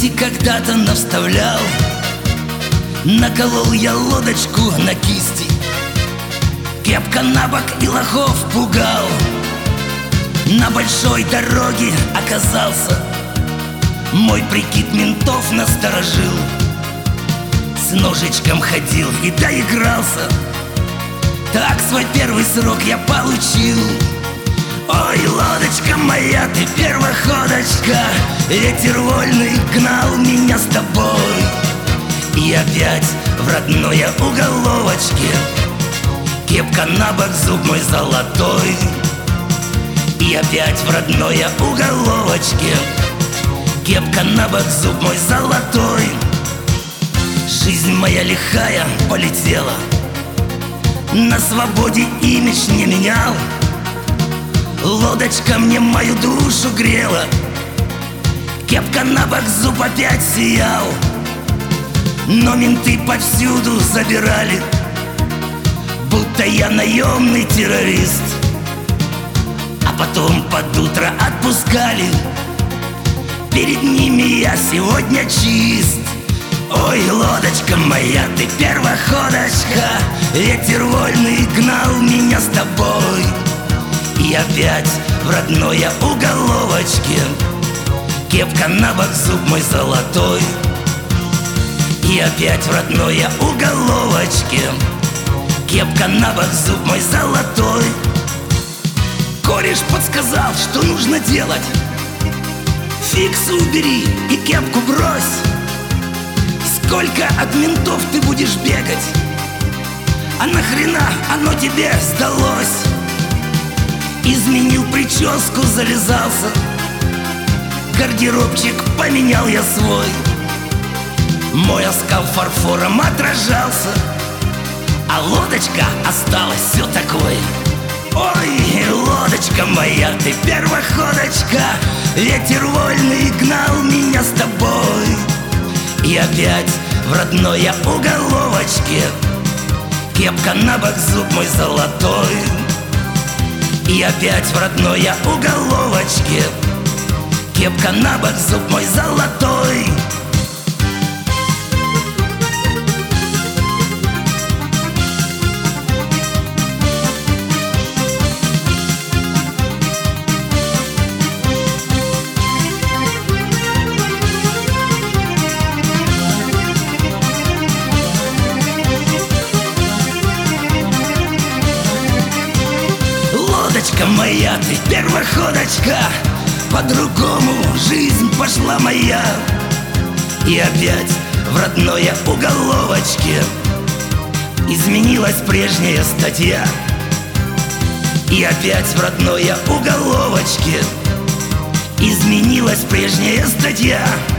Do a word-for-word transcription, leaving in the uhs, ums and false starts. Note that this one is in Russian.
кисти когда-то навставлял. Наколол я лодочку на кисти, кепка на бок и лохов пугал. На большой дороге оказался, мой прикид ментов насторожил. С ножичком ходил и доигрался, так свой первый срок я получил. Ой, лодочка моя, ты первоходочка, ветер вольный гнал меня с тобой. И опять в родной уголовочке, кепка на бок, зуб мой золотой. И опять в родной уголовочке, кепка на бок, зуб мой золотой. Жизнь моя лихая полетела, на свободе имидж не менял. Лодочка мне мою душу грела, кепка на бок, зуб опять сиял. Но менты повсюду забирали, будто я наемный террорист. А потом под утро отпускали, перед ними я сегодня чист. Ой, лодочка моя, ты первоходочка, ветер вольный гнал меня с тобой. И опять в родной уголовочке, кепка на бок, зуб мой золотой. И опять в родной уголовочке, кепка на бок, зуб мой золотой. Кореш подсказал, что нужно делать: фикс убери и кепку брось. Сколько от ментов ты будешь бегать, а нахрена оно тебе сдалось? Изменил прическу, залезался, гардеробчик поменял я свой. Мой оскал фарфором отражался, а лодочка осталась все такой. Ой, лодочка моя, ты первоходочка, ветер вольный гнал меня с тобой. И опять в родной уголовочке, кепка на бок, зуб мой золотой. И опять в родной уголовочке, кепка на бок, зуб мой золотой. Лодочка моя, ты первоходочка, по-другому жизнь пошла моя. И опять в родной уголовочке изменилась прежняя статья. И опять в родной уголовочке изменилась прежняя статья.